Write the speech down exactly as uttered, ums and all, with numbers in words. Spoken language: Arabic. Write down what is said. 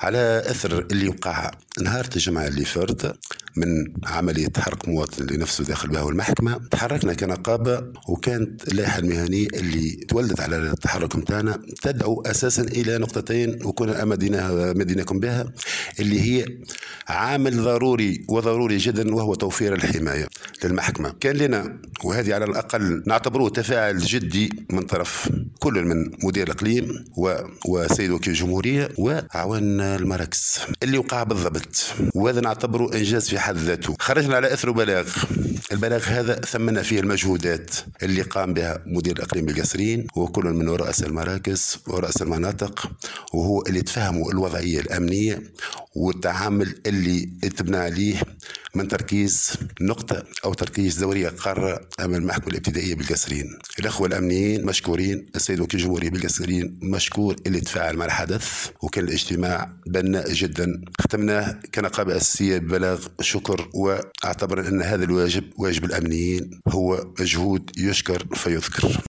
على أثر اللي وقع نهار الجمعة اللي فات من عملية حرق مواطن لنفسه داخل بها المحكمة، تحركنا كنقابة، وكانت اللائحة المهنية اللي تولدت على التحرك متاعنا تدعو أساسا إلى نقطتين وكنا مدينة مدينكم بها، اللي هي عامل ضروري وضروري جدا، وهو توفير الحماية للمحكمة. كان لنا وهذه على الأقل نعتبره تفاعل جدي من طرف كل من مدير الإقليم وسيد وكيل الجمهورية وعوان المراكز اللي وقع بالضبط، وهذا نعتبره إنجاز في حد ذاته. خرجنا على أثر بلاغ، البلاغ هذا ثمنا فيه المجهودات اللي قام بها مدير الإقليم بالقصرين وكل من رؤساء المراكز ورؤساء المناطق، وهو اللي تفهموا الوضعية الأمنية والتعامل اللي تبنى عليه من تركيز نقطة أو تركيز دورية قارة أمام المحكمة الابتدائية بالقصرين. الأخوة الأمنيين مشكورين، السيد وكيل الجمهورية بالقصرين مشكور اللي تفاعل مع الحدث، وكان الاجتماع بناء جدا ختمناه كنقابة أساسية ببلاغ شكر، واعتبر أن هذا الواجب واجب الأمنيين هو مجهود يشكر فيذكر.